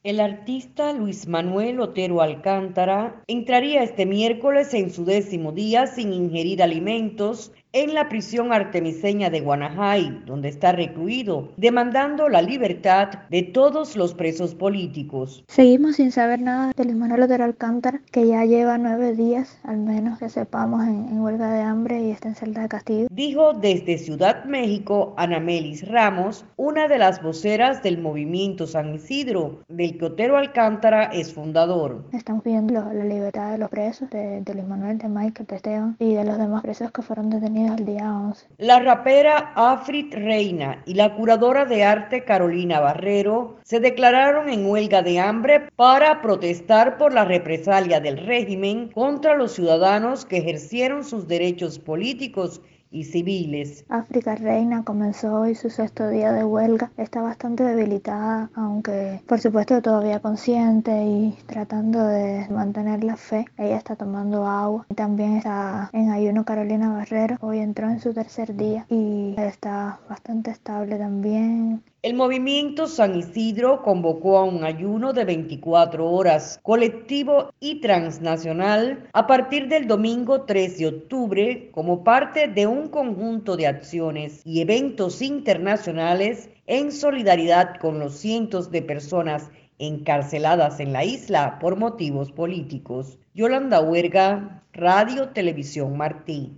El artista Luis Manuel Otero Alcántara entraría este miércoles en su 10º día sin ingerir alimentos en la prisión artemiseña de Guanajay, donde está recluido, demandando la libertad de todos los presos políticos. Seguimos sin saber nada de Luis Manuel Otero Alcántara, que ya lleva 9 días, al menos que sepamos, en huelga de hambre y está en celda de castigo. Dijo desde Ciudad México Anamelis Ramos, una de las voceras del movimiento San Isidro, del que Otero Alcántara es fundador. Estamos pidiendo la libertad de los presos, de Luis Manuel, de Michael, de Esteban y de los demás presos que fueron detenidos el día 11. La rapera Afrit Reina y la curadora de arte Carolina Barrero se declararon en huelga de hambre para protestar por la represalia del régimen contra los ciudadanos que ejercieron sus derechos políticos y civiles. África Reina comenzó hoy su 6.º día de huelga. Está bastante debilitada, aunque por supuesto todavía consciente y tratando de mantener la fe. Ella está tomando agua. También está en ayuno Carolina Barrero. Hoy entró en su 3.er día y está bastante estable también. El movimiento San Isidro convocó a un ayuno de 24 horas, colectivo y transnacional, a partir del domingo 3 de octubre, como parte de un conjunto de acciones y eventos internacionales en solidaridad con los cientos de personas encarceladas en la isla por motivos políticos. Yolanda Huerga, Radio Televisión Martí.